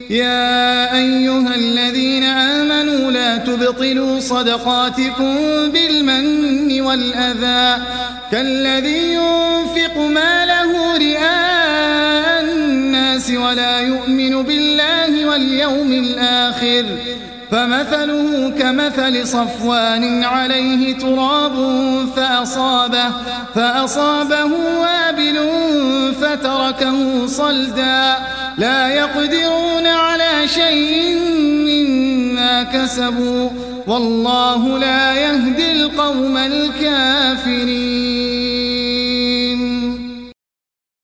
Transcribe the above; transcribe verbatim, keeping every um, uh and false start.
يا أيها الذين آمنوا لا تبطلوا صدقاتكم بالمن والأذى كالذي ينفق ماله رئاء الناس ولا يؤمن بالله واليوم الآخر فمثله كمثل صفوان عليه تراب فأصابه, فأصابه وابل فتركه صلدا لا يقدرون على شيء مما كسبوا والله لا يهدي القوم الكافرين.